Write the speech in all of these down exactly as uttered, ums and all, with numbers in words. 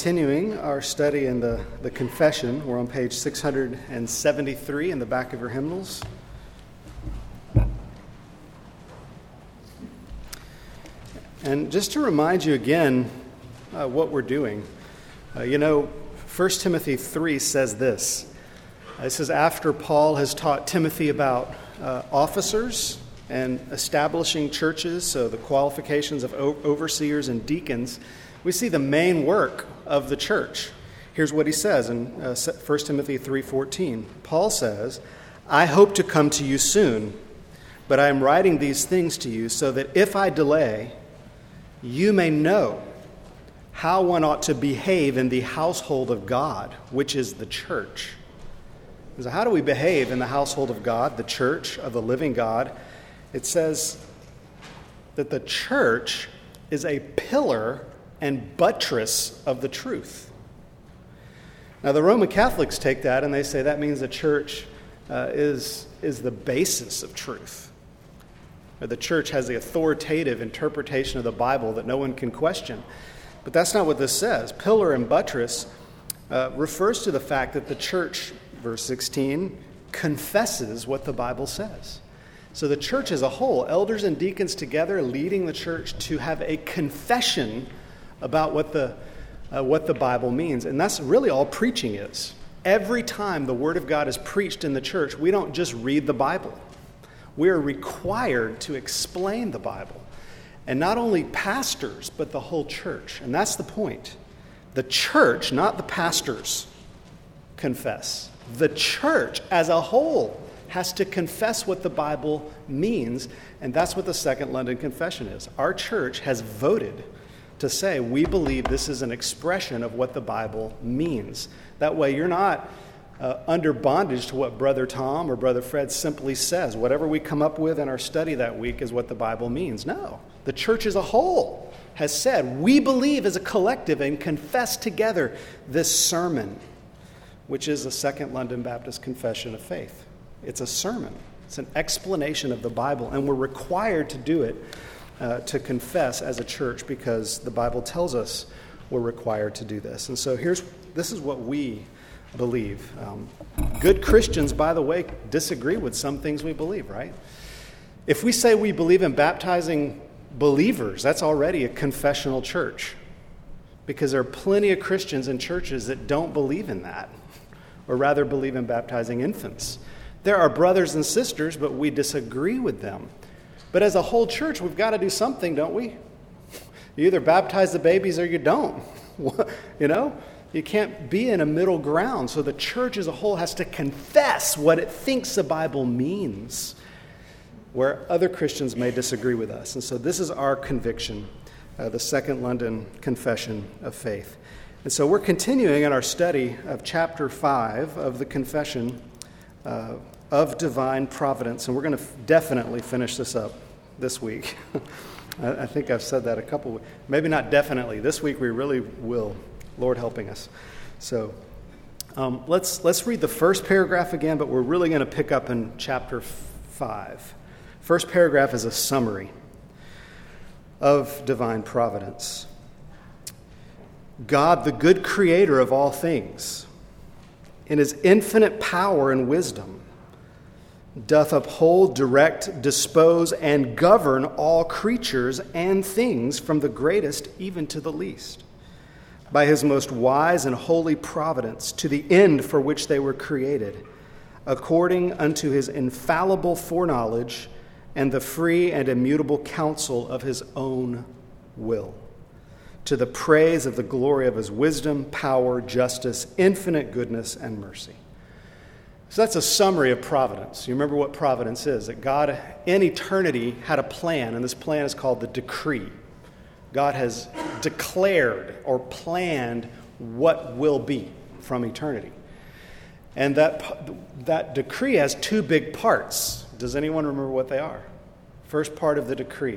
continuing our study in the, the Confession. We're on page six hundred seventy-three in the back of your hymnals. And just to remind you again uh, what we're doing, uh, you know, First Timothy three says this. It says, after Paul has taught Timothy about uh, officers and establishing churches, so the qualifications of o- overseers and deacons, we see the main work of the church. Here's what he says in uh, First Timothy three fourteen. Paul says, I hope to come to you soon, but I am writing these things to you so that if I delay, you may know how one ought to behave in the household of God, which is the church. So how do we behave in the household of God, the church of the living God? It says that the church is a pillar and buttress of the truth. Now, the Roman Catholics take that and they say that means the church uh, is, is the basis of truth. Or the church has the authoritative interpretation of the Bible that no one can question. But that's not what this says. Pillar and buttress uh, refers to the fact that the church, verse sixteen, confesses what the Bible says. So the church as a whole, elders and deacons together leading the church to have a confession about what the uh, what the Bible means. And that's really all preaching is. Every time the Word of God is preached in the church, we don't just read the Bible. We are required to explain the Bible. And not only pastors, but the whole church. And that's the point. The church, not the pastors, confess. The church as a whole has to confess what the Bible means. And that's what the Second London Confession is. Our church has voted to say we believe this is an expression of what the Bible means. That way you're not uh, under bondage to what Brother Tom or Brother Fred simply says. Whatever we come up with in our study that week is what the Bible means. No. The church as a whole has said we believe as a collective and confess together this sermon, which is the Second London Baptist Confession of Faith. It's a sermon. It's an explanation of the Bible, and we're required to do it uh, to confess as a church because the Bible tells us we're required to do this. And so here's this is what we believe. Um, good Christians, by the way, disagree with some things we believe, right? If we say we believe in baptizing believers, that's already a confessional church, because there are plenty of Christians in churches that don't believe in that, or rather believe in baptizing infants. There are brothers and sisters, but we disagree with them. But as a whole church, we've got to do something, don't we? You either baptize the babies or you don't. You know? You can't be in a middle ground. So the church as a whole has to confess what it thinks the Bible means, where other Christians may disagree with us. And so this is our conviction, uh, the Second London Confession of Faith. And so we're continuing in our study of chapter five of the Confession uh, of Divine Providence. And we're going to f- definitely finish this up this week. I, I think I've said that a couple weeks. Maybe not definitely. This week we really will, Lord helping us. So um, let's, let's read the first paragraph again, but we're really going to pick up in chapter five. First paragraph is a summary of divine providence. God, the good creator of all things, in his infinite power and wisdom, doth uphold, direct, dispose, and govern all creatures and things from the greatest even to the least, by his most wise and holy providence, to the end for which they were created, according unto his infallible foreknowledge and the free and immutable counsel of his own will, to the praise of the glory of his wisdom, power, justice, infinite goodness, and mercy. So that's a summary of providence. You remember what providence is, that God in eternity had a plan, and this plan is called the decree. God has declared or planned what will be from eternity. And that, that decree has two big parts. Does anyone remember what they are? First part of the decree.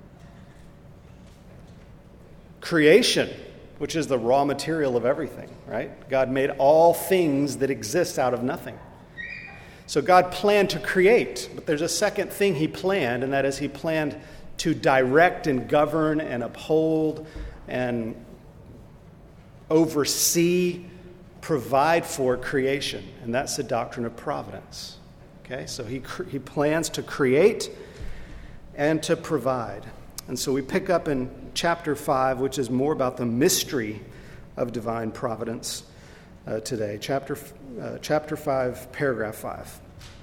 Creation, which is the raw material of everything, right? God made all things that exist out of nothing. So God planned to create, but there's a second thing he planned, and that is he planned to direct and govern and uphold and oversee, provide for creation, and that's the doctrine of providence. Okay, so he he plans to create and to provide. And so we pick up in chapter five, which is more about the mystery of divine providence uh, today. Chapter, uh, chapter five, paragraph five.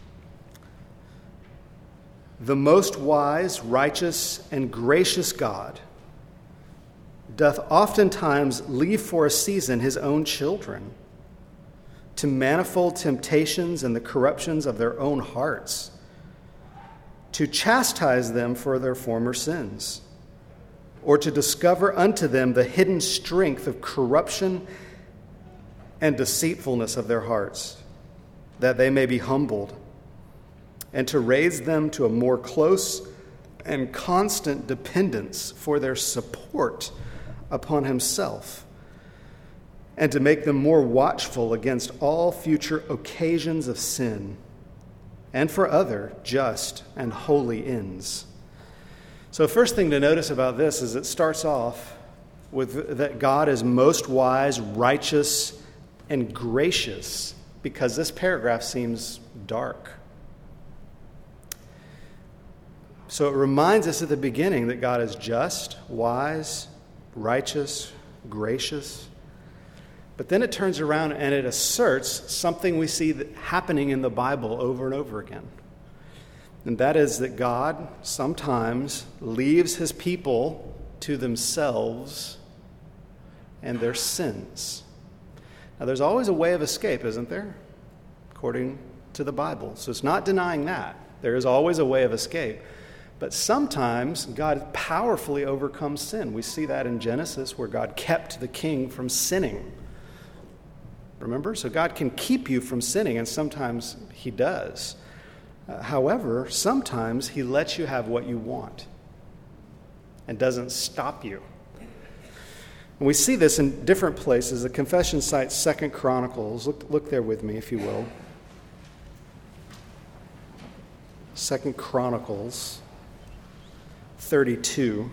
The most wise, righteous, and gracious God doth oftentimes leave for a season his own children to manifold temptations and the corruptions of their own hearts, to chastise them for their former sins, or to discover unto them the hidden strength of corruption and deceitfulness of their hearts, that they may be humbled, and to raise them to a more close and constant dependence for their support upon himself, and to make them more watchful against all future occasions of sin, and for other just and holy ends. So first thing to notice about this is it starts off with that God is most wise, righteous, and gracious, because this paragraph seems dark. So it reminds us at the beginning that God is just, wise, righteous, gracious. But then it turns around and it asserts something we see happening in the Bible over and over again. And that is that God sometimes leaves his people to themselves and their sins. Now, there's always a way of escape, isn't there? According to the Bible. So it's not denying that. There is always a way of escape. But sometimes God powerfully overcomes sin. We see that in Genesis, where God kept the king from sinning. Remember? So God can keep you from sinning, and sometimes he does. Uh, however, sometimes he lets you have what you want and doesn't stop you. And we see this in different places. The confession cites Second Chronicles. Look, look there with me, if you will. Second Chronicles thirty-two.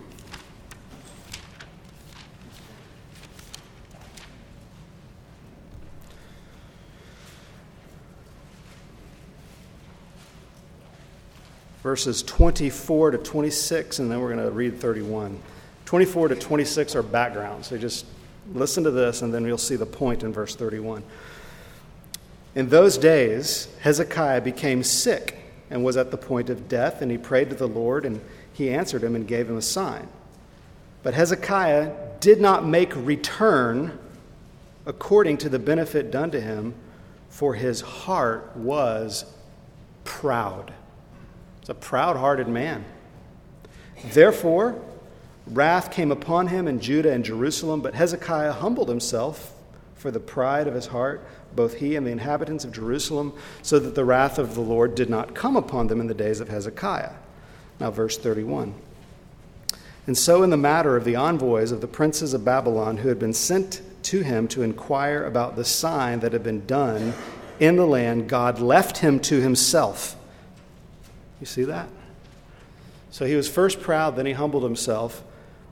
Verses twenty-four to twenty-six, and then we're going to read thirty-one. twenty-four to twenty-six are background, so just listen to this, and then you'll see the point in verse thirty-one. In those days, Hezekiah became sick and was at the point of death, and he prayed to the Lord, and he answered him and gave him a sign. But Hezekiah did not make return according to the benefit done to him, for his heart was proud. It's a proud-hearted man. Therefore, wrath came upon him in Judah and Jerusalem, but Hezekiah humbled himself for the pride of his heart, both he and the inhabitants of Jerusalem, so that the wrath of the Lord did not come upon them in the days of Hezekiah. Now, verse thirty-one. And so in the matter of the envoys of the princes of Babylon who had been sent to him to inquire about the sign that had been done in the land, God left him to himself. You see that? So he was first proud, then he humbled himself.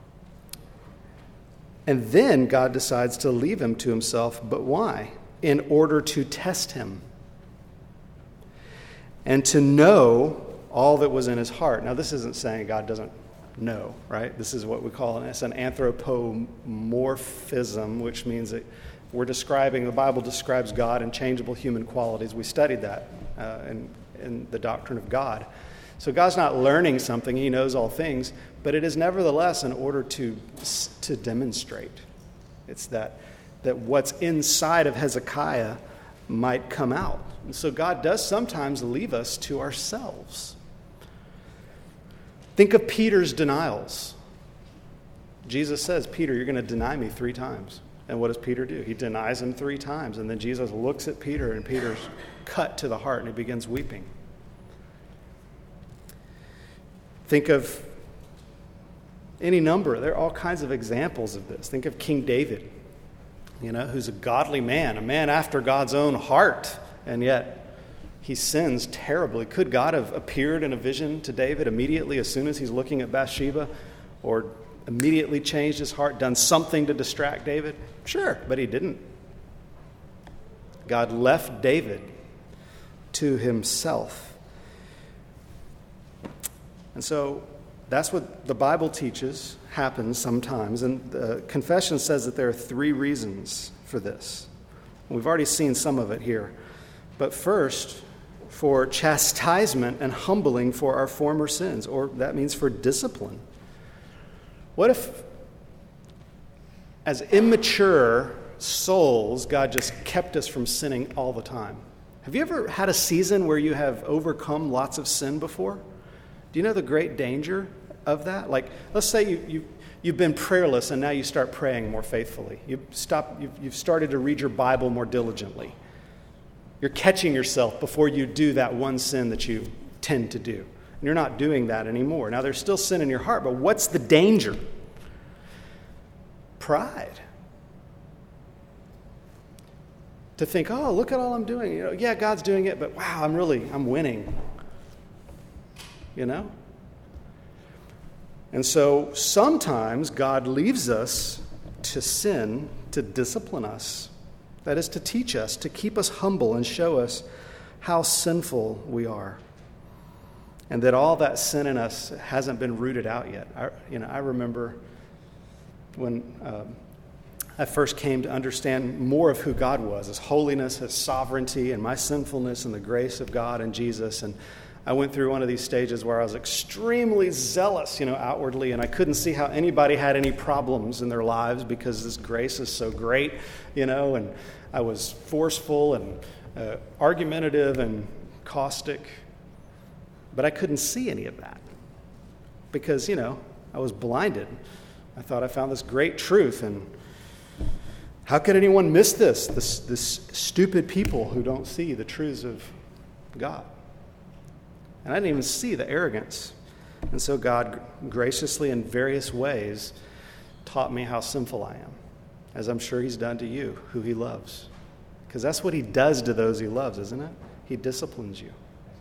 And then God decides to leave him to himself. But why? In order to test him and to know all that was in his heart. Now, this isn't saying God doesn't know, right? This is what we call it's an anthropomorphism, which means that we're describing, the Bible describes God in changeable human qualities. We studied that uh, in, in the doctrine of God. So God's not learning something, he knows all things, but it is nevertheless in order to, to demonstrate. It's that, that what's inside of Hezekiah might come out. And so God does sometimes leave us to ourselves. Think of Peter's denials. Jesus says, Peter, you're going to deny me three times. And what does Peter do? He denies him three times. And then Jesus looks at Peter, and Peter's cut to the heart, and he begins weeping. Think of any number. There are all kinds of examples of this. Think of King David, you know, who's a godly man, a man after God's own heart, and yet he sins terribly. Could God have appeared in a vision to David immediately as soon as he's looking at Bathsheba? Or immediately changed his heart, done something to distract David? Sure, but he didn't. God left David to himself. And so that's what the Bible teaches happens sometimes. And the confession says that there are three reasons for this. We've already seen some of it here. But first, for chastisement and humbling for our former sins, or that means for discipline. What if, as immature souls, God just kept us from sinning all the time? Have you ever had a season where you have overcome lots of sin before? Do you know the great danger of that? Like, let's say you, you, you've been prayerless and now you start praying more faithfully. You stop, you've, you've started to read your Bible more diligently. You're catching yourself before you do that one sin that you tend to do. And you're not doing that anymore. Now, there's still sin in your heart, but what's the danger? Pride. To think, oh, look at all I'm doing. You know, yeah, God's doing it, but wow, I'm really, I'm winning. You know? And so sometimes God leaves us to sin to discipline us. That is to teach us, to keep us humble and show us how sinful we are. And that all that sin in us hasn't been rooted out yet. I, you know, I remember when uh, I first came to understand more of who God was, His holiness, His sovereignty, and my sinfulness and the grace of God and Jesus. And I went through one of these stages where I was extremely zealous, you know, outwardly, and I couldn't see how anybody had any problems in their lives because this grace is so great, you know, and I was forceful and uh, argumentative and caustic, but I couldn't see any of that because, you know, I was blinded. I thought I found this great truth, and how could anyone miss this, this, this stupid people who don't see the truths of God? And I didn't even see the arrogance. And so God graciously in various ways taught me how sinful I am, as I'm sure He's done to you, who He loves. Because that's what He does to those He loves, isn't it? He disciplines you.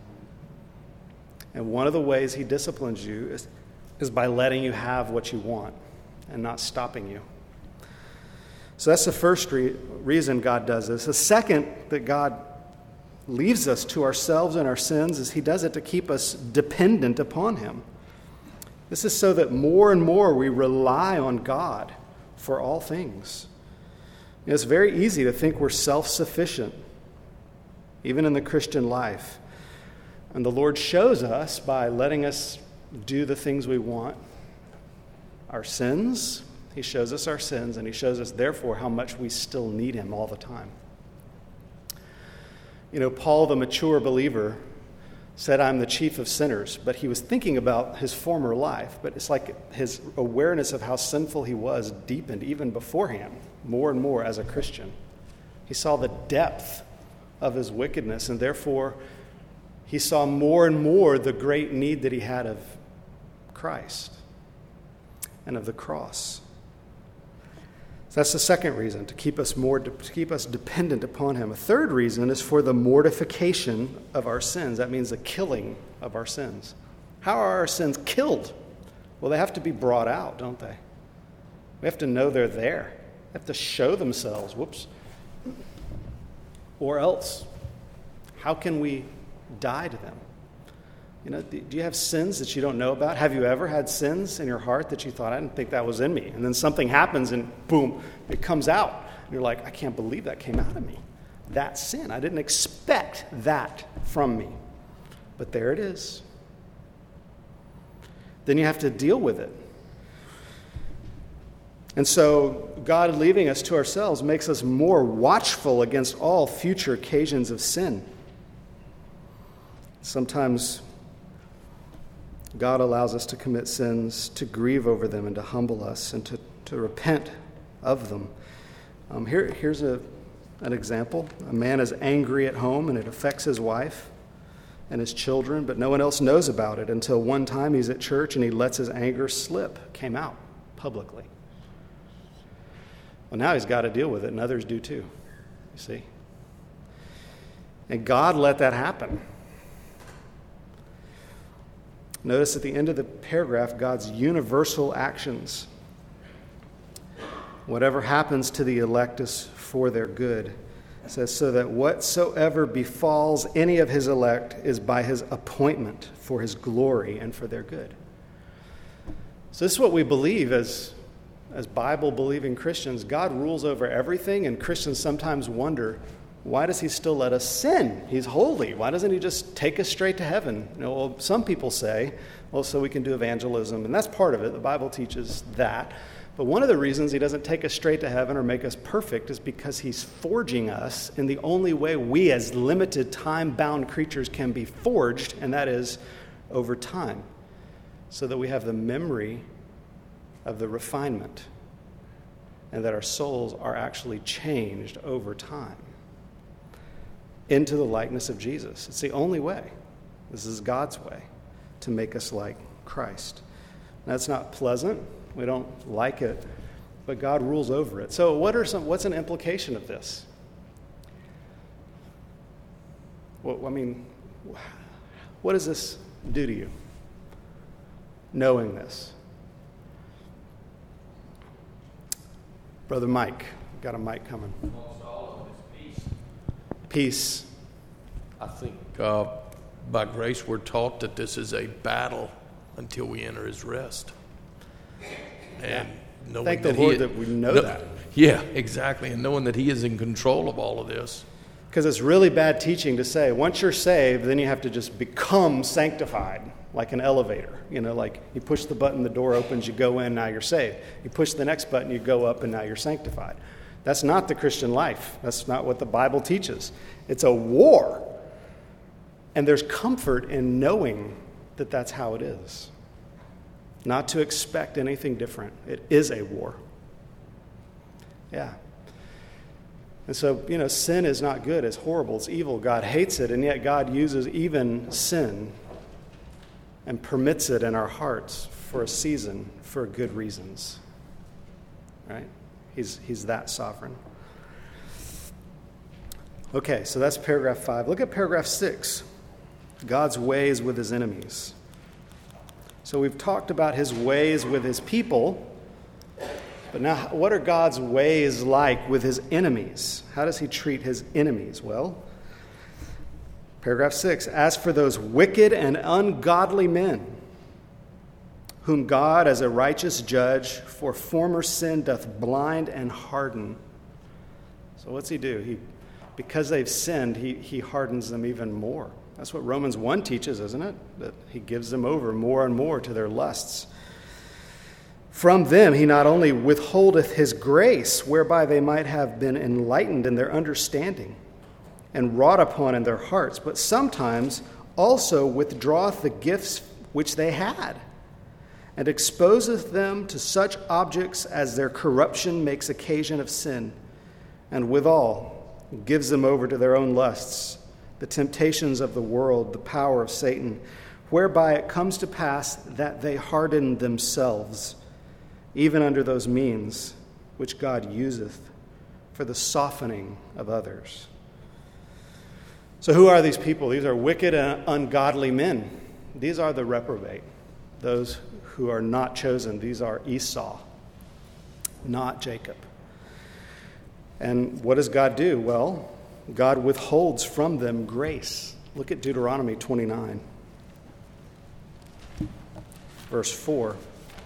And one of the ways He disciplines you is, is by letting you have what you want and not stopping you. So that's the first re- reason God does this. The second that God leaves us to ourselves and our sins is He does it to keep us dependent upon Him. This is so that more and more we rely on God for all things. You know, it's very easy to think we're self-sufficient, even in the Christian life. And the Lord shows us by letting us do the things we want. Our sins, He shows us our sins, and He shows us, therefore, how much we still need Him all the time. You know, Paul, the mature believer, said, I'm the chief of sinners, but he was thinking about his former life. But it's like his awareness of how sinful he was deepened even beforehand, more and more as a Christian. He saw the depth of his wickedness, and therefore he saw more and more the great need that he had of Christ and of the cross. That's the second reason, to keep us more, to keep us dependent upon Him. A third reason is for the mortification of our sins. That means the killing of our sins. How are our sins killed? Well, they have to be brought out, don't they? We have to know they're there. They have to show themselves. Whoops. Or else, how can we die to them? You know, do you have sins that you don't know about? Have you ever had sins in your heart that you thought, I didn't think that was in me? And then something happens and boom, it comes out. And you're like, I can't believe that came out of me. That sin. I didn't expect that from me. But there it is. Then you have to deal with it. And so God leaving us to ourselves makes us more watchful against all future occasions of sin. Sometimes God allows us to commit sins, to grieve over them, and to humble us, and to, to repent of them. Um, here, here's a, an example. A man is angry at home, and it affects his wife and his children, but no one else knows about it until one time he's at church and he lets his anger slip, came out publicly. Well, now he's got to deal with it, and others do too, you see. And God let that happen. Notice at the end of the paragraph, God's universal actions Whatever happens to the elect is for their good. It says, so that whatsoever befalls any of his elect is by his appointment for his glory and for their good. So this is what we believe as, as Bible-believing Christians. God rules over everything, and Christians sometimes wonder, why does he still let us sin? He's holy. Why doesn't he just take us straight to heaven? You know, well, some people say, well, so we can do evangelism, and that's part of it. The Bible teaches that. But one of the reasons he doesn't take us straight to heaven or make us perfect is because he's forging us in the only way we as limited time-bound creatures can be forged, and that is over time, so that we have the memory of the refinement and that our souls are actually changed over time into the likeness of Jesus. It's the only way. This is God's way to make us like Christ. That's not pleasant. We don't like it, but God rules over it. So what are some? What's an implication of this? Well, I mean, what does this do to you, knowing this? Brother Mike, got a mic coming. Peace. Peace. I think uh, by grace we're taught that this is a battle until we enter his rest. And knowing Thank the that Lord he, that we know no, that. Yeah, exactly. And knowing that he is in control of all of this. Because it's really bad teaching to say, once you're saved, then you have to just become sanctified, like an elevator. You know, like you push the button, the door opens, you go in, now you're saved. You push the next button, you go up, and now you're sanctified. That's not the Christian life. That's not what the Bible teaches. It's a war. And there's comfort in knowing that that's how it is. Not to expect anything different. It is a war. Yeah. And so, you know, sin is not good. It's horrible. It's evil. God hates it. And yet God uses even sin and permits it in our hearts for a season for good reasons. Right? He's, he's that sovereign. Okay, so that's paragraph five. Look at paragraph six. God's ways with his enemies. So we've talked about his ways with his people, but now what are God's ways like with his enemies? How does he treat his enemies? Well, paragraph six, as for those wicked and ungodly men, whom God as a righteous judge for former sin doth blind and harden. So what's he do? He, because they've sinned, he, he hardens them even more. That's what Romans one teaches, isn't it? That he gives them over more and more to their lusts. From them he not only withholdeth his grace, whereby they might have been enlightened in their understanding and wrought upon in their hearts, but sometimes also withdraweth the gifts which they had, and exposeth them to such objects as their corruption makes occasion of sin, and withal gives them over to their own lusts, the temptations of the world, the power of Satan, whereby it comes to pass that they harden themselves, even under those means which God useth for the softening of others. So who are these people? These are wicked and ungodly men. These are the reprobate, those who are not chosen. These are Esau, not Jacob. And what does God do? Well, God withholds from them grace. Look at Deuteronomy twenty-nine, verse four.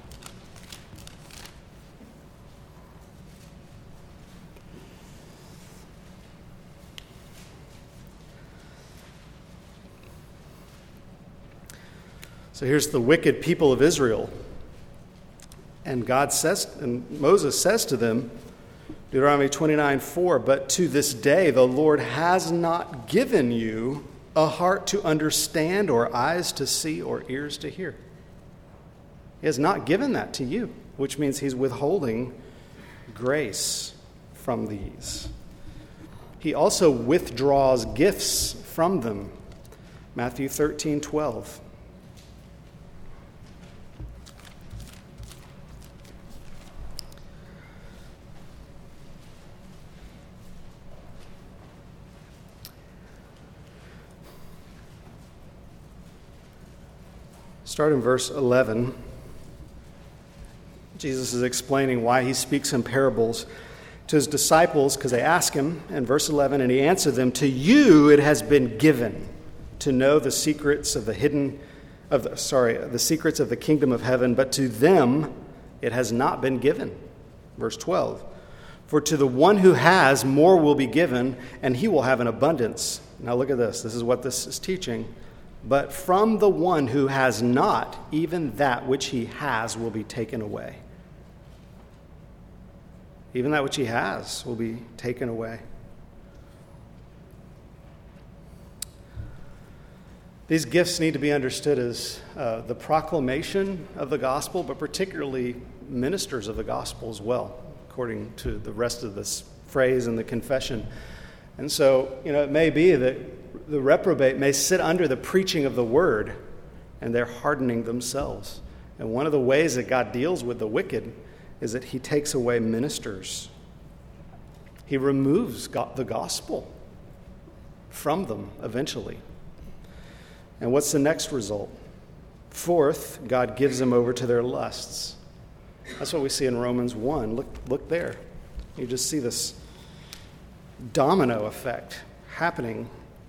So here's the wicked people of Israel. And God says, and Moses says to them, Deuteronomy twenty-nine four, but to this day the Lord has not given you a heart to understand or eyes to see or ears to hear. He has not given that to you, which means he's withholding grace from these. He also withdraws gifts from them. Matthew thirteen twelve. Start in verse eleven. Jesus is explaining why he speaks in parables to his disciples, because they ask him in verse eleven, and he answered them, "To you it has been given to know the secrets of the hidden, of the, sorry, the secrets of the kingdom of heaven, but to them it has not been given." Verse twelve, "For to the one who has, more will be given, and he will have an abundance." Now look at this. This is what this is teaching. "But from the one who has not, even that which he has will be taken away." Even that which he has will be taken away. These gifts need to be understood as uh, the proclamation of the gospel, but particularly ministers of the gospel as well, according to the rest of this phrase in the confession. And so, you know, it may be that the reprobate may sit under the preaching of the word, and they're hardening themselves. And one of the ways that God deals with the wicked is that he takes away ministers. He removes the gospel from them eventually. And what's the next result? Fourth, God gives them over to their lusts. That's what we see in Romans one. Look, look there. You just see this domino effect happening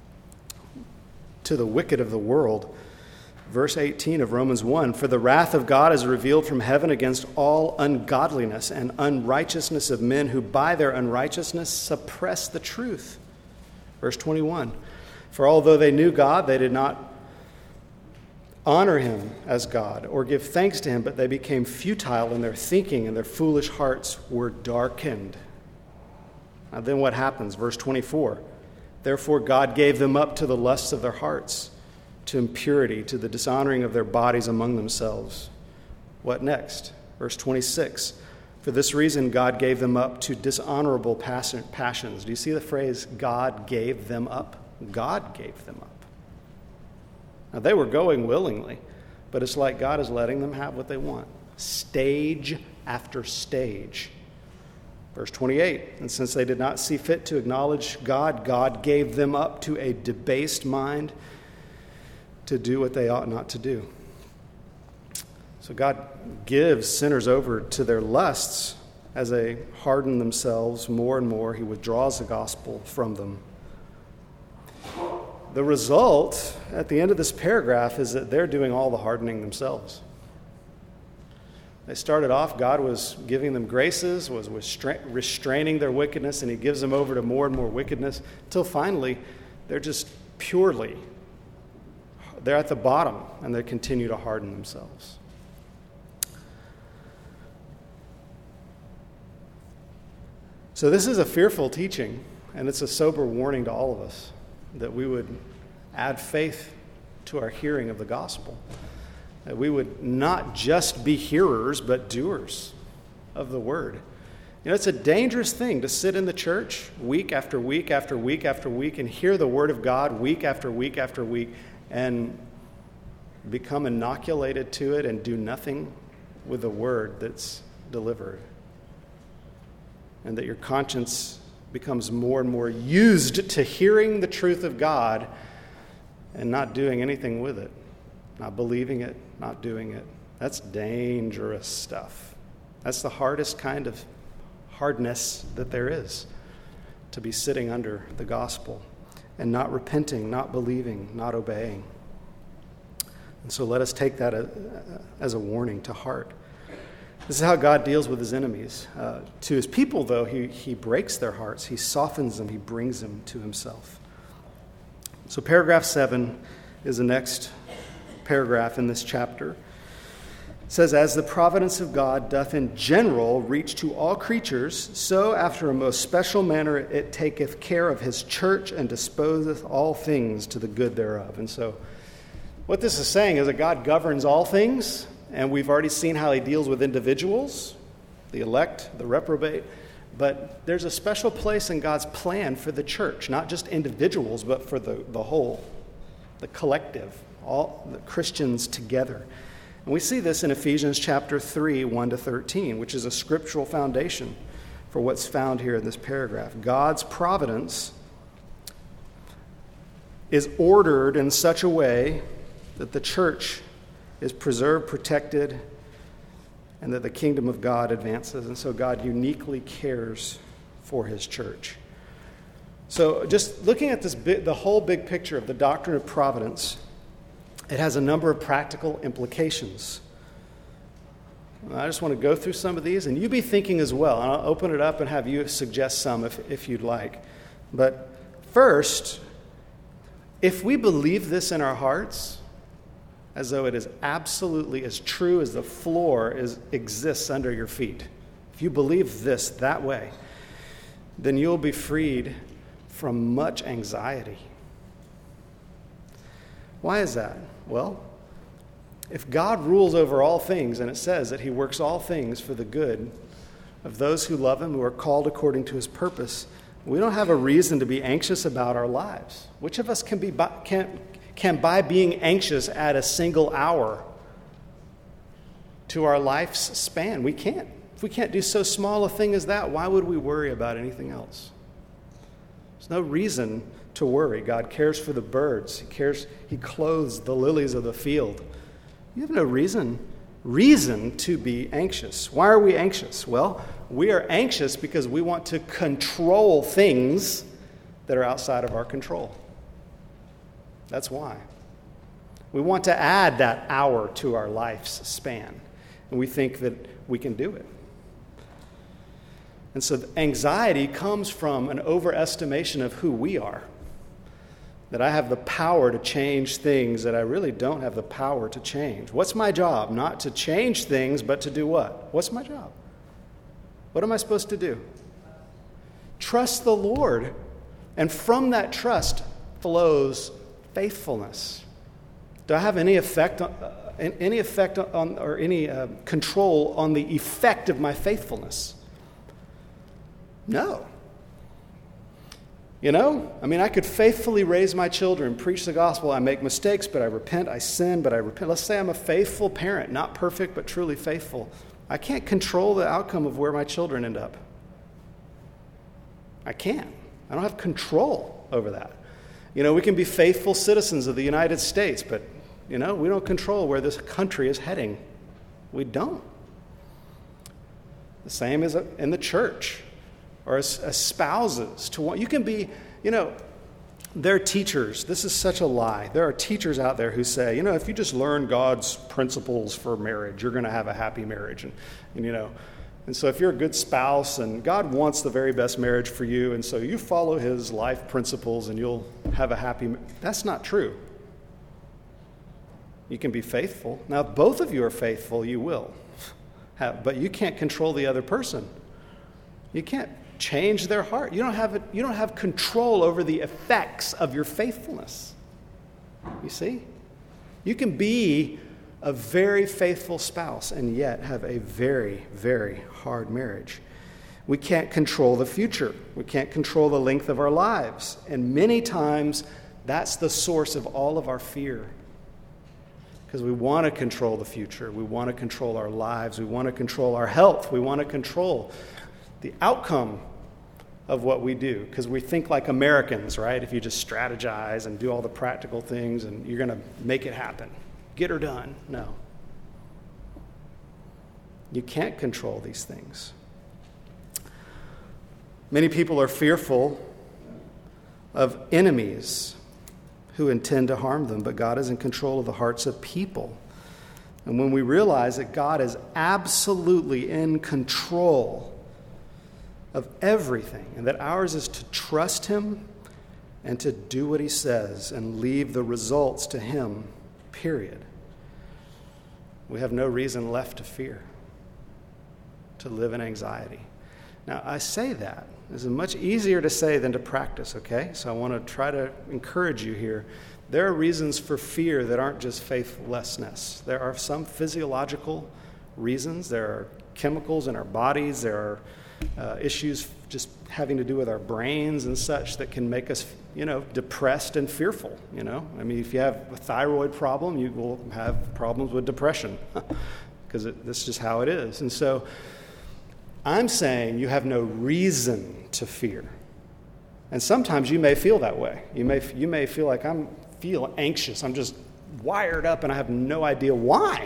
to the wicked of the world. Verse eighteen of Romans one, "For the wrath of God is revealed from heaven against all ungodliness and unrighteousness of men who by their unrighteousness suppress the truth." Verse twenty-one, "For although they knew God, they did not honor him as God or give thanks to him, but they became futile in their thinking, and their foolish hearts were darkened." Now then what happens? Verse twenty-four, "Therefore God gave them up to the lusts of their hearts, to impurity, to the dishonoring of their bodies among themselves." What next? Verse twenty-six, "For this reason God gave them up to dishonorable passions." Do you see the phrase, God gave them up? God gave them up. Now they were going willingly, but it's like God is letting them have what they want, stage after stage. Verse twenty-eight, "And since they did not see fit to acknowledge God, God gave them up to a debased mind, to do what they ought not to do." So God gives sinners over to their lusts as they harden themselves more and more. He withdraws the gospel from them. The result at the end of this paragraph is that they're doing all the hardening themselves. They started off, God was giving them graces, was restraining their wickedness, and he gives them over to more and more wickedness, until finally they're just purely They're at the bottom, and they continue to harden themselves. So this is a fearful teaching, and it's a sober warning to all of us that we would add faith to our hearing of the gospel, that we would not just be hearers, but doers of the word. You know, it's a dangerous thing to sit in the church week after week after week after week and hear the word of God week after week after week, and become inoculated to it and do nothing with the word that's delivered. And that your conscience becomes more and more used to hearing the truth of God and not doing anything with it, not believing it, not doing it. That's dangerous stuff. That's the hardest kind of hardness that there is, to be sitting under the gospel and not repenting, not believing, not obeying. And so let us take that as a warning to heart. This is how God deals with his enemies. Uh, to his people, though, he, he breaks their hearts. He softens them. He brings them to himself. So paragraph seven is the next paragraph in this chapter. It says, "As the providence of God doth in general reach to all creatures, so after a most special manner it taketh care of his church, and disposeth all things to the good thereof." And so what this is saying is that God governs all things, and we've already seen how he deals with individuals, the elect, the reprobate, but there's a special place in God's plan for the church, not just individuals, but for the, the whole, the collective, all the Christians together. And we see this in Ephesians chapter three, one to thirteen, which is a scriptural foundation for what's found here in this paragraph. God's providence is ordered in such a way that the church is preserved, protected, and that the kingdom of God advances. And so God uniquely cares for his church. So just looking at this, big, the whole big picture of the doctrine of providence, it has a number of practical implications. I just want to go through some of these, and you be thinking as well. And I'll open it up and have you suggest some if, if you'd like. But first, if we believe this in our hearts, as though it is absolutely as true as the floor is, exists under your feet, if you believe this that way, then you'll be freed from much anxiety. Why is that? Well, if God rules over all things, and it says that he works all things for the good of those who love him, who are called according to his purpose, we don't have a reason to be anxious about our lives. Which of us can be can, can by being anxious add a single hour to our life's span? We can't. If we can't do so small a thing as that, why would we worry about anything else? There's no reason to worry. God cares for the birds. He cares. He clothes the lilies of the field. You have no reason, reason to be anxious. Why are we anxious? Well, we are anxious because we want to control things that are outside of our control. That's why. We want to add that hour to our life's span, and we think that we can do it. And so anxiety comes from an overestimation of who we are. That I have the power to change things that I really don't have the power to change. What's my job? Not to change things, but to do what? What's my job? What am I supposed to do? Trust the Lord. And from that trust flows faithfulness. Do I have any effect on, uh, any effect on or any uh, control on the effect of my faithfulness? No. You know, I mean, I could faithfully raise my children, preach the gospel. I make mistakes, but I repent. I sin, but I repent. Let's say I'm a faithful parent, not perfect, but truly faithful. I can't control the outcome of where my children end up. I can't. I don't have control over that. You know, we can be faithful citizens of the United States, but, you know, we don't control where this country is heading. We don't. The same is in the church. Or as, as spouses to want, you can be, you know, there are teachers. This is such a lie. There are teachers out there who say, you know, if you just learn God's principles for marriage, you're going to have a happy marriage. And, and, you know, and so if you're a good spouse and God wants the very best marriage for you, and so you follow his life principles and you'll have a happy marriage. That's not true. You can be faithful. Now, if both of you are faithful, you will. Have, but you can't control the other person. You can't change their heart. You don't have it, you don't have control over the effects of your faithfulness. You see? You can be a very faithful spouse and yet have a very, very hard marriage. We can't control the future. We can't control the length of our lives. And many times, that's the source of all of our fear. Because we want to control the future. We want to control our lives. We want to control our health. We want to control the outcome of what we do, because we think like Americans, right? If you just strategize and do all the practical things and you're going to make it happen, get her done. No. You can't control these things. Many people are fearful of enemies who intend to harm them, but God is in control of the hearts of people. And when we realize that God is absolutely in control of everything, and that ours is to trust him and to do what he says and leave the results to him, period, we have no reason left to fear, to live in anxiety. Now, I say that. This is much easier to say than to practice, okay? So I want to try to encourage you here. There are reasons for fear that aren't just faithlessness. There are some physiological reasons. There are chemicals in our bodies. There are Uh, issues just having to do with our brains and such that can make us, you know, depressed and fearful, you know. I mean, if you have a thyroid problem, you will have problems with depression because that's just how it is. And so I'm saying you have no reason to fear. And sometimes you may feel that way. You may you may feel like I'm feel anxious. I'm just wired up and I have no idea why.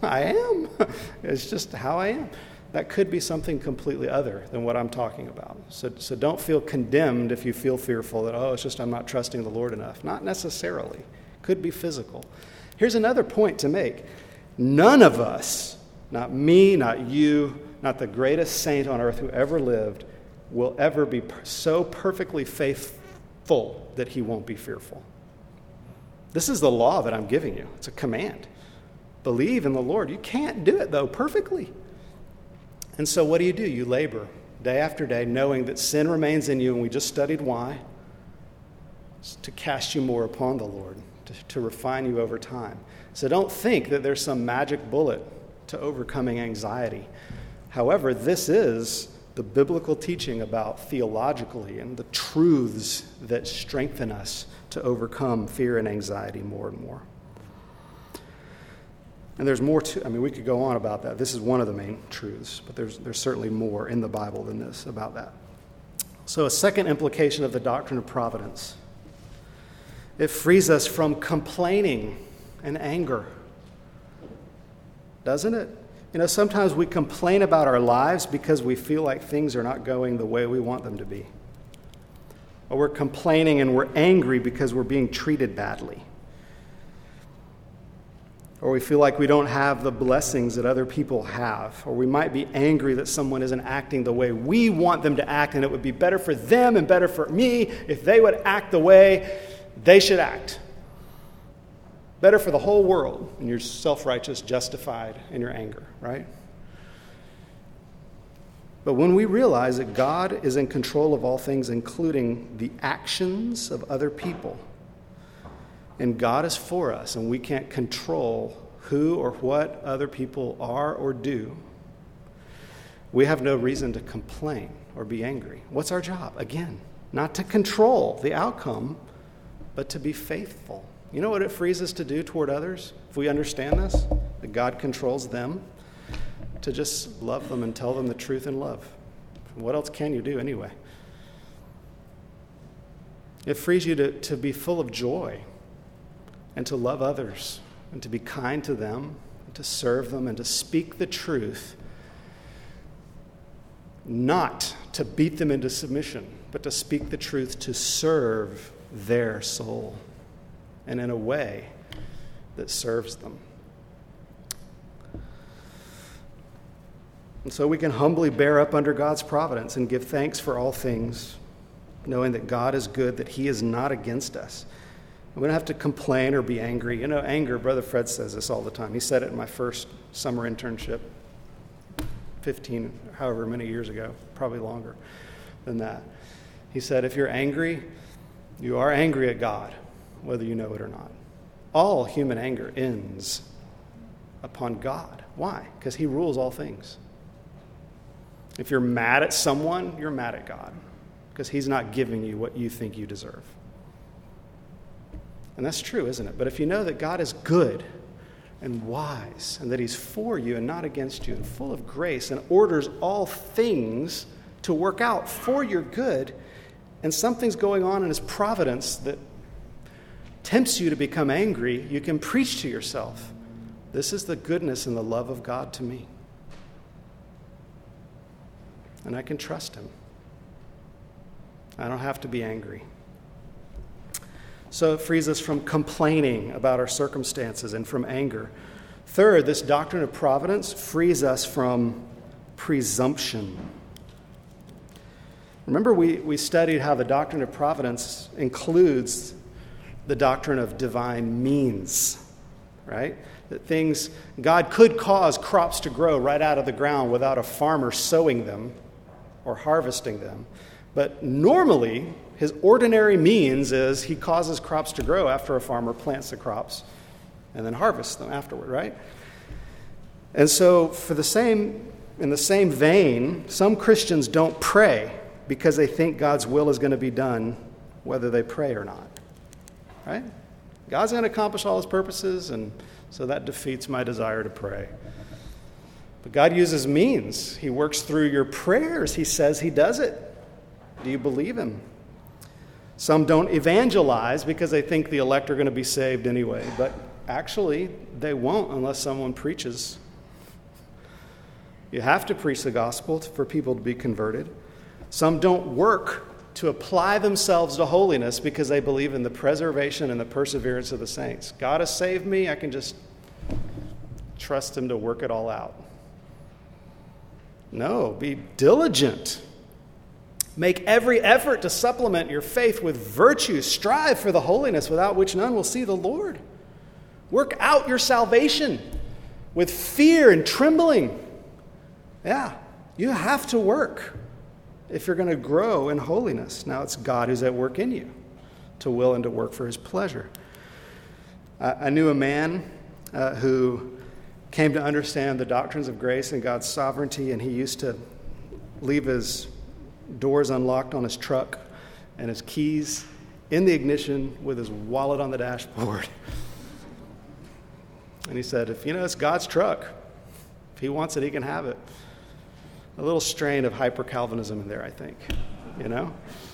I am. It's just how I am. That could be something completely other than what I'm talking about. So, so don't feel condemned if you feel fearful that, oh, it's just I'm not trusting the Lord enough. Not necessarily. Could be physical. Here's another point to make. None of us, not me, not you, not the greatest saint on earth who ever lived, will ever be so perfectly faithful that he won't be fearful. This is the law that I'm giving you. It's a command. Believe in the Lord. You can't do it, though, perfectly. And so what do you do? You labor day after day, knowing that sin remains in you, and we just studied why. It's to cast you more upon the Lord, to, to refine you over time. So don't think that there's some magic bullet to overcoming anxiety. However, this is the biblical teaching about theologically and the truths that strengthen us to overcome fear and anxiety more and more. And there's more to, I mean, we could go on about that. This is one of the main truths, but there's there's certainly more in the Bible than this about that. So a second implication of the doctrine of providence. It frees us from complaining and anger. Doesn't it? You know, sometimes we complain about our lives because we feel like things are not going the way we want them to be. Or we're complaining and we're angry because we're being treated badly. Or we feel like we don't have the blessings that other people have. Or we might be angry that someone isn't acting the way we want them to act, and it would be better for them and better for me if they would act the way they should act. Better for the whole world, and you're self-righteous, justified in your anger, right? But when we realize that God is in control of all things, including the actions of other people, and God is for us, and we can't control who or what other people are or do, we have no reason to complain or be angry. What's our job? Again, not to control the outcome, but to be faithful. You know what it frees us to do toward others? If we understand this, that God controls them, to just love them and tell them the truth in love. What else can you do anyway? It frees you to, to be full of joy and to love others and to be kind to them, and to serve them and to speak the truth, not to beat them into submission, but to speak the truth to serve their soul and in a way that serves them. And so we can humbly bear up under God's providence and give thanks for all things, knowing that God is good, that he is not against us. We don't have to complain or be angry. You know, anger, Brother Fred says this all the time. He said it in my first summer internship, fifteen, however many years ago, probably longer than that. He said, if you're angry, you are angry at God, whether you know it or not. All human anger ends upon God. Why? Because he rules all things. If you're mad at someone, you're mad at God, because he's not giving you what you think you deserve. And that's true, isn't it? But if you know that God is good and wise, and that he's for you and not against you, and full of grace, and orders all things to work out for your good, and something's going on in his providence that tempts you to become angry, you can preach to yourself, this is the goodness and the love of God to me. And I can trust him. I don't have to be angry. So it frees us from complaining about our circumstances and from anger. Third, this doctrine of providence frees us from presumption. Remember, we, we studied how the doctrine of providence includes the doctrine of divine means, right? That things, God could cause crops to grow right out of the ground without a farmer sowing them or harvesting them. But normally, his ordinary means is he causes crops to grow after a farmer plants the crops and then harvests them afterward, right? And so for the same, in the same vein, some Christians don't pray because they think God's will is going to be done whether they pray or not, right? God's going to accomplish all his purposes, and so that defeats my desire to pray. But God uses means. He works through your prayers. He says he does it. Do you believe him? Some don't evangelize because they think the elect are going to be saved anyway. But actually, they won't unless someone preaches. You have to preach the gospel for people to be converted. Some don't work to apply themselves to holiness because they believe in the preservation and the perseverance of the saints. God has saved me, I can just trust him to work it all out. No, be diligent. Make every effort to supplement your faith with virtue. Strive for the holiness without which none will see the Lord. Work out your salvation with fear and trembling. Yeah, you have to work if you're going to grow in holiness. Now it's God who's at work in you to will and to work for his pleasure. Uh, I knew a man uh, who came to understand the doctrines of grace and God's sovereignty, and he used to leave his doors unlocked on his truck and his keys in the ignition with his wallet on the dashboard. And he said, if you know it's God's truck, if he wants it, he can have it. A little strain of hyper-Calvinism in there, I think, you know?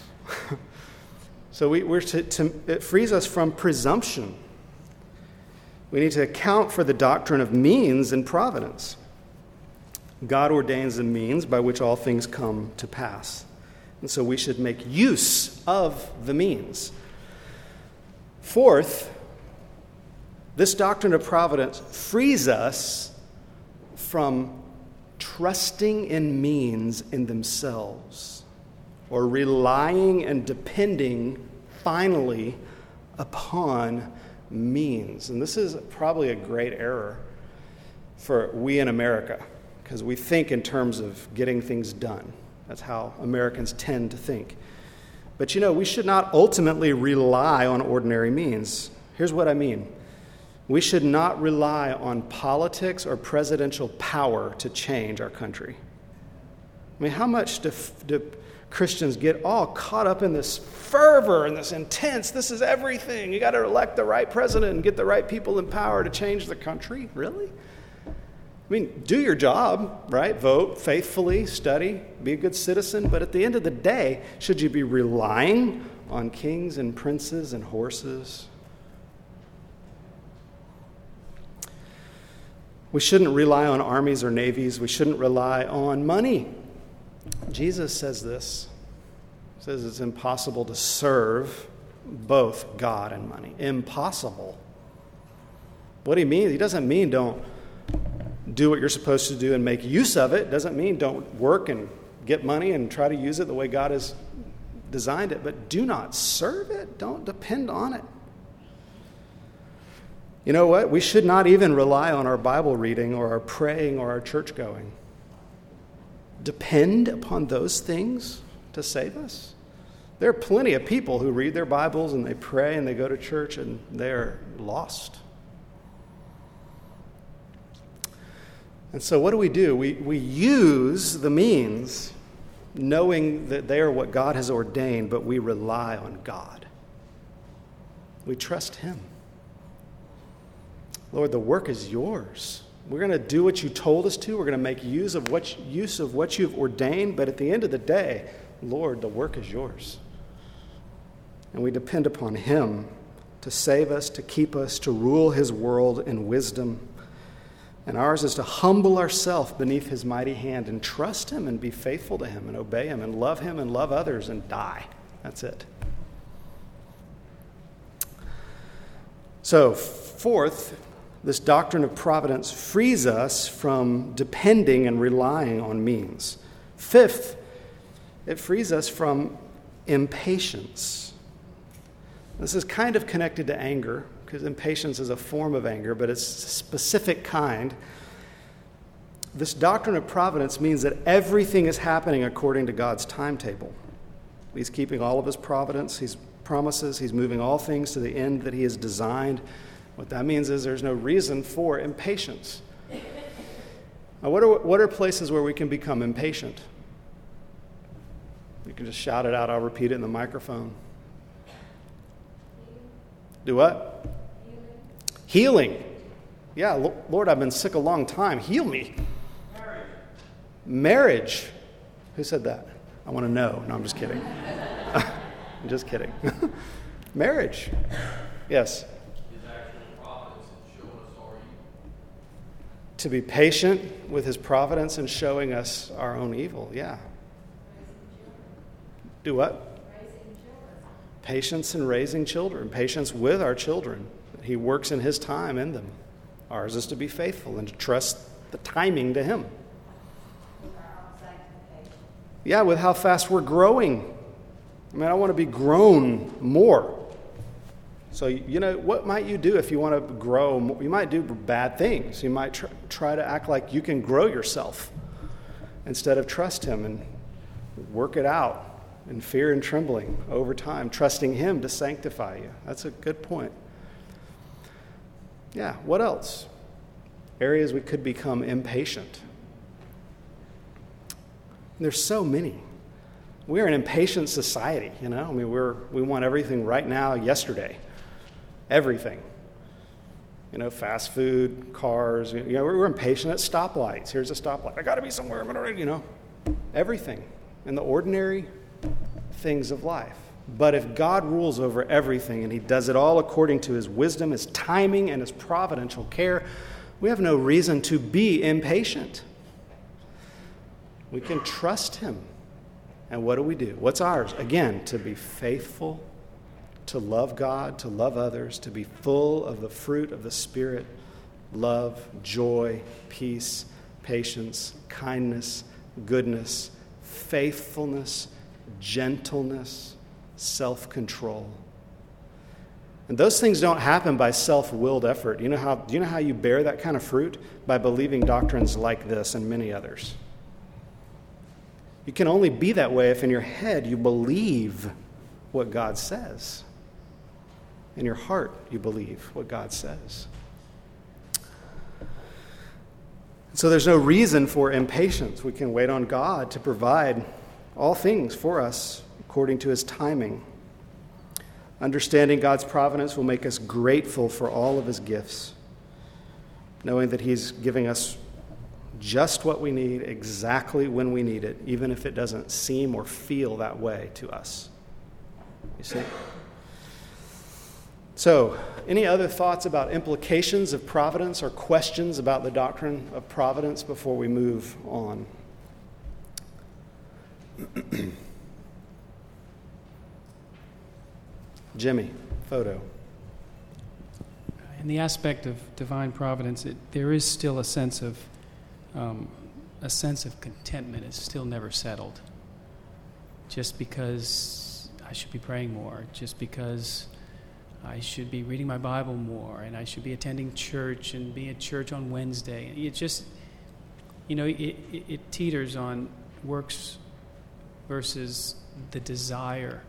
So we, we're to, to, it frees us from presumption. We need to account for the doctrine of means and providence. God ordains the means by which all things come to pass. And so we should make use of the means. Fourth, this doctrine of providence frees us from trusting in means in themselves, or relying and depending finally upon means. And this is probably a great error for we in America, because we think in terms of getting things done. That's how Americans tend to think. But you know, we should not ultimately rely on ordinary means. Here's what I mean. We should not rely on politics or presidential power to change our country. I mean, how much do, do Christians get all caught up in this fervor and this intense, this is everything. You got to elect the right president and get the right people in power to change the country? Really? I mean, do your job, right? Vote faithfully, study, be a good citizen. But at the end of the day, should you be relying on kings and princes and horses? We shouldn't rely on armies or navies. We shouldn't rely on money. Jesus says this. He says it's impossible to serve both God and money. Impossible. What he means, he doesn't mean don't do what you're supposed to do and make use of it. Doesn't mean don't work and get money and try to use it the way God has designed it. But do not serve it. Don't depend on it. You know what? We should not even rely on our Bible reading or our praying or our church going. Depend upon those things to save us. There are plenty of people who read their Bibles and they pray and they go to church and they're lost. And so what do we do? We, we use the means knowing that they are what God has ordained, but we rely on God. We trust him. Lord, the work is yours. We're going to do what you told us to. We're going to make use of what use of what you've ordained. But at the end of the day, Lord, the work is yours. And we depend upon him to save us, to keep us, to rule his world in wisdom. And ours is to humble ourselves beneath his mighty hand and trust him and be faithful to him and obey him and love him and love others and die. That's it. So, fourth, this doctrine of providence frees us from depending and relying on means. Fifth, it frees us from impatience. This is kind of connected to anger, because impatience is a form of anger, but it's a specific kind. This doctrine of providence means that everything is happening according to God's timetable. He's keeping all of his providence, his promises, he's moving all things to the end that he has designed. What that means is there's no reason for impatience. Now, what are, what are places where we can become impatient? You can just shout it out. I'll repeat it in the microphone. Do what? Healing. Healing. Yeah, Lord, I've been sick a long time. Heal me. Marriage. Marriage. Who said that? I want to know. No, I'm just kidding. I'm just kidding. Marriage. Yes. His actual providence To be patient with his providence and showing us our own evil, yeah. Do what? Patience in raising children. Patience with our children. He works in his time in them. Ours is to be faithful and to trust the timing to him. Yeah, with how fast we're growing. I mean, I want to be grown more. So, you know, what might you do if you want to grow more? You might do bad things. You might tr- try to act like you can grow yourself instead of trust him and work it out in fear and trembling over time, trusting him to sanctify you. That's a good point. Yeah, what else? Areas we could become impatient. There's so many. We're an impatient society, you know? I mean, we're we want everything right now, yesterday. Everything. You know, fast food, cars, you know, we're impatient at stoplights. Here's a stoplight. I got to be somewhere, you know. Everything. And the ordinary things of life. But if God rules over everything and he does it all according to his wisdom, his timing, and his providential care, we have no reason to be impatient. We can trust him. And what do we do? What's ours? Again, to be faithful, to love God, to love others, to be full of the fruit of the Spirit, love, joy, peace, patience, kindness, goodness, faithfulness, gentleness, self-control. And those things don't happen by self-willed effort. You know how, do you know how you bear that kind of fruit? By believing doctrines like this and many others. You can only be that way if in your head you believe what God says. In your heart you believe what God says. So there's no reason for impatience. We can wait on God to provide all things for us according to his timing. Understanding God's providence will make us grateful for all of his gifts, knowing that he's giving us just what we need, exactly when we need it, even if it doesn't seem or feel that way to us. You see? So, any other thoughts about implications of providence or questions about the doctrine of providence before we move on? Jimmy, photo. In the aspect of divine providence, it, there is still a sense of um, a sense of contentment. It's still never settled. Just because I should be praying more, just because I should be reading my Bible more, and I should be attending church and be at church on Wednesday. It just, you know, it, it, it teeters on works versus the desire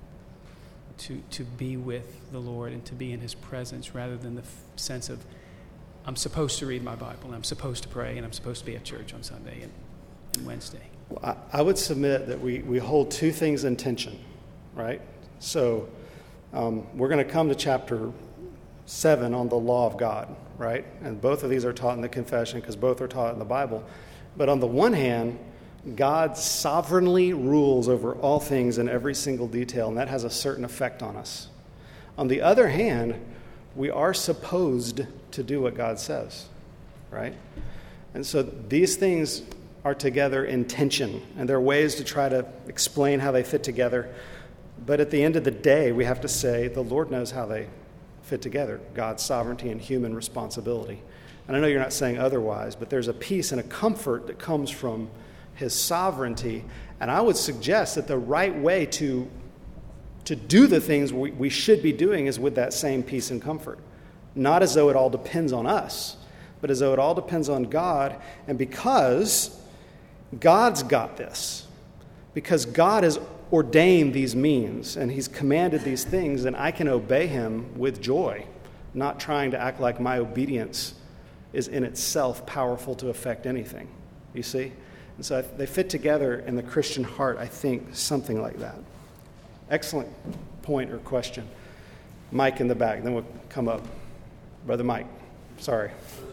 to to be with the Lord and to be in his presence, rather than the f- sense of I'm supposed to read my Bible and I'm supposed to pray and I'm supposed to be at church on Sunday and, and Wednesday. Well, I, I would submit that we, we hold two things in tension, right? So um, we're going to come to chapter seven on the law of God, right? And both of these are taught in the confession because both are taught in the Bible. But on the one hand, God sovereignly rules over all things in every single detail, and that has a certain effect on us. On the other hand, we are supposed to do what God says, right? And so these things are together in tension, and there are ways to try to explain how they fit together. But at the end of the day, we have to say the Lord knows how they fit together, God's sovereignty and human responsibility. And I know you're not saying otherwise, but there's a peace and a comfort that comes from his sovereignty. And I would suggest that the right way to, to do the things we, we should be doing is with that same peace and comfort. Not as though it all depends on us, but as though it all depends on God. And because God's got this, because God has ordained these means and he's commanded these things, and I can obey him with joy, not trying to act like my obedience is in itself powerful to affect anything. You see? And so they fit together in the Christian heart, I think, something like that. Excellent point or question. Mike in the back, then we'll come up. Brother Mike, sorry.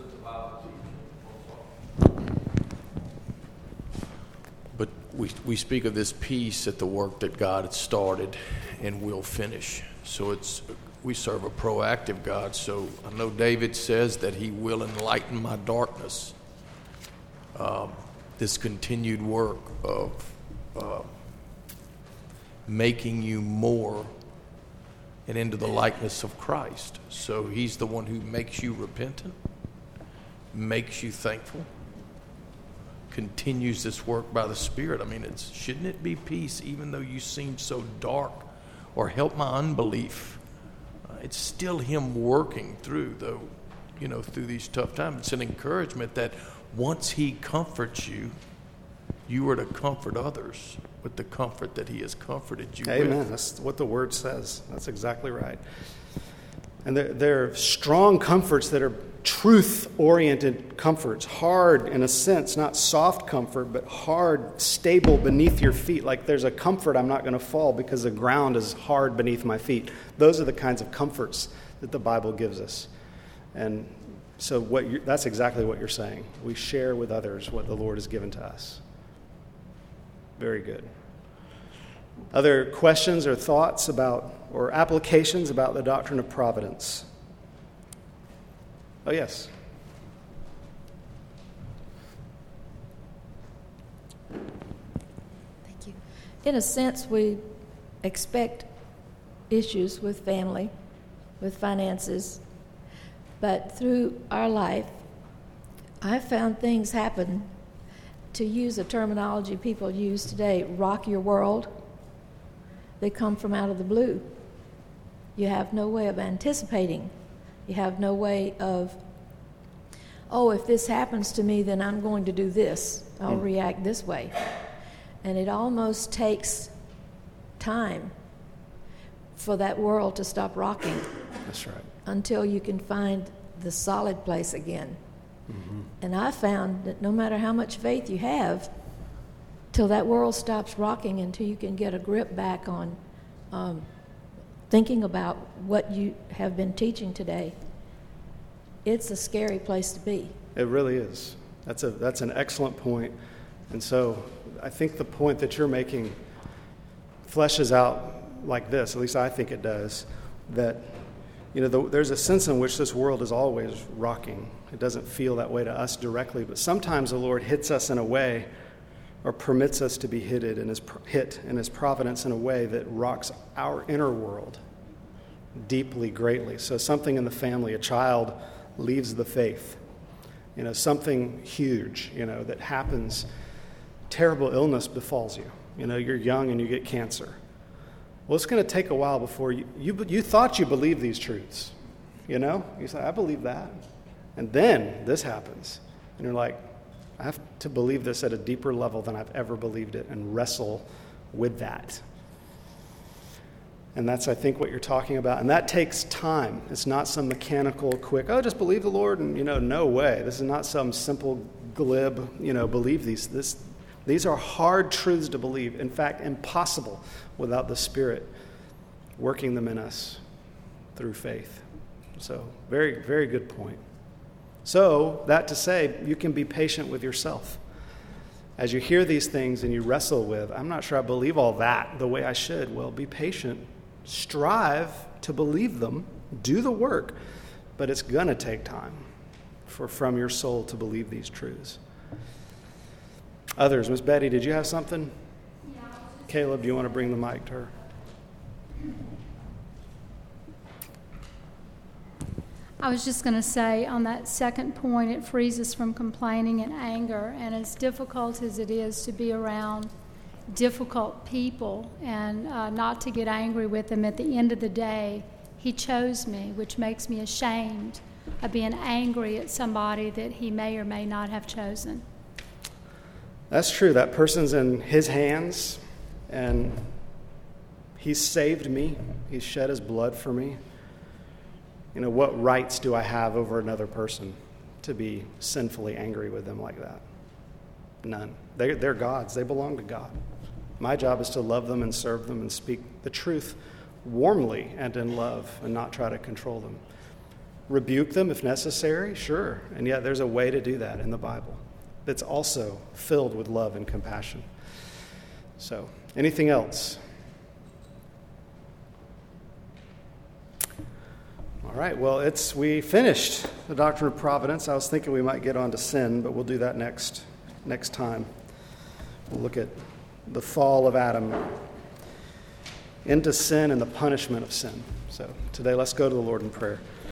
But we we speak of this peace at the work that God had started and will finish. So it's we serve a proactive God. So I know David says that he will enlighten my darkness. Um, this continued work of uh, making you more and into the likeness of Christ. So he's the one who makes you repentant, makes you thankful, continues this work by the Spirit. I mean, it's, shouldn't it be peace even though you seem so dark, or help my unbelief? Uh, it's still him working through, though, you know, through these tough times. It's an encouragement that once he comforts you, you are to comfort others with the comfort that he has comforted you Amen. with. That's what the word says. That's exactly right. And they're, they're strong comforts that are truth-oriented comforts, hard in a sense, not soft comfort, but hard, stable beneath your feet. Like there's a comfort I'm not going to fall because the ground is hard beneath my feet. Those are the kinds of comforts that the Bible gives us. And so what you, that's exactly what you're saying. We share with others what the Lord has given to us. Very good. Other questions or thoughts about, or applications about the doctrine of providence? Oh, yes. Thank you. In a sense, we expect issues with family, with finances, but through our life, I've found things happen, to use a terminology people use today, rock your world. They come from out of the blue. You have no way of anticipating. You have no way of, oh, if this happens to me, then I'm going to do this. I'll mm. react this way. And it almost takes time for that world to stop rocking. That's right. Until you can find the solid place again. Mm-hmm. And I found that no matter how much faith you have, till that world stops rocking, until you can get a grip back on um, thinking about what you have been teaching today, it's a scary place to be. It really is. That's a that's an excellent point. And so I think the point that you're making fleshes out like this, at least I think it does, that you know, the, there's a sense in which this world is always rocking. It doesn't feel that way to us directly, but sometimes the Lord hits us in a way, or permits us to be hit in his, hit in his providence in a way that rocks our inner world deeply, greatly. So something in the family, a child leaves the faith, you know, something huge, you know, that happens, terrible illness befalls you. You know, you're young and you get cancer. Well, it's going to take a while before you, you, you thought you believed these truths, you know? You say, I believe that. And then this happens. And you're like, I have to believe this at a deeper level than I've ever believed it, and wrestle with that. And that's, I think, what you're talking about. And that takes time. It's not some mechanical, quick, oh, just believe the Lord, and, you know, no way. This is not some simple, glib, you know, believe these. This, these are hard truths to believe. In fact, impossible without the Spirit working them in us through faith. So, very, very good point. So, that to say, you can be patient with yourself. As you hear these things and you wrestle with, I'm not sure I believe all that the way I should. Well, be patient. Strive to believe them. Do the work. But it's going to take time for from your soul to believe these truths. Others, Miss Betty, did you have something? Yeah. Caleb, do you want to bring the mic to her? I was just going to say on that second point, it frees us from complaining and anger. And as difficult as it is to be around difficult people and uh, not to get angry with them, at the end of the day, he chose me, which makes me ashamed of being angry at somebody that he may or may not have chosen. That's true. That person's in his hands, and he's saved me. He's shed his blood for me. You know, what rights do I have over another person to be sinfully angry with them like that? None. They're, they're God's. They belong to God. My job is to love them and serve them and speak the truth warmly and in love and not try to control them. Rebuke them if necessary, sure. And yet there's a way to do that in the Bible that's also filled with love and compassion. So, anything else? All right, well, it's we finished the doctrine of providence. I was thinking we might get on to sin, but we'll do that next next time. We'll look at the fall of Adam into sin and the punishment of sin. So today, let's go to the Lord in prayer.